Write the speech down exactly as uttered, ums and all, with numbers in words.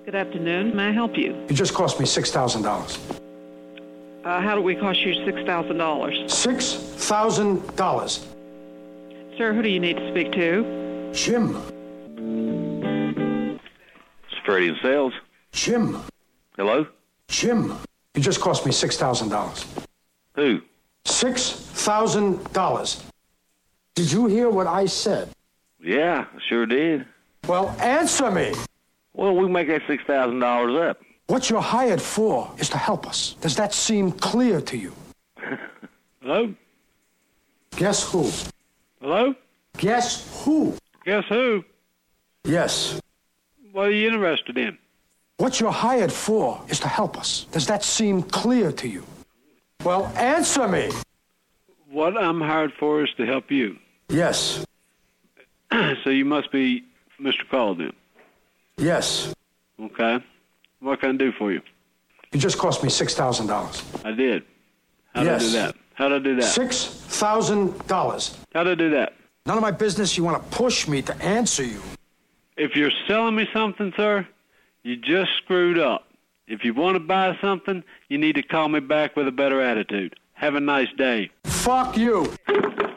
Good afternoon. May I help you? It just cost me six thousand dollars. Uh, how do we cost you six thousand dollars? six thousand dollars. Sir, who do you need to speak to? Jim. It's Freddie in sales. Jim. Hello? Jim. It just cost me six thousand dollars. Who? six thousand dollars. Did you hear what I said? Yeah, I sure did. Well, answer me. Well, we make that six thousand dollars up. What you're hired for is to help us. Does that seem clear to you? Hello? Guess who? Hello? Guess who? Guess who? Yes. What are you interested in? What you're hired for is to help us. Does that seem clear to you? Well, answer me. What I'm hired for is to help you. Yes. So you must be Mister Call then. Yes. Okay. What can I do for you? It just cost me six thousand dollars. I did. How'd Yes. I do that? How'd I do that? six thousand dollars. How'd I do that? None of my business. You want to push me to answer you. If you're selling me something, sir, you just screwed up. If you want to buy something, you need to call me back with a better attitude. Have a nice day. Fuck you.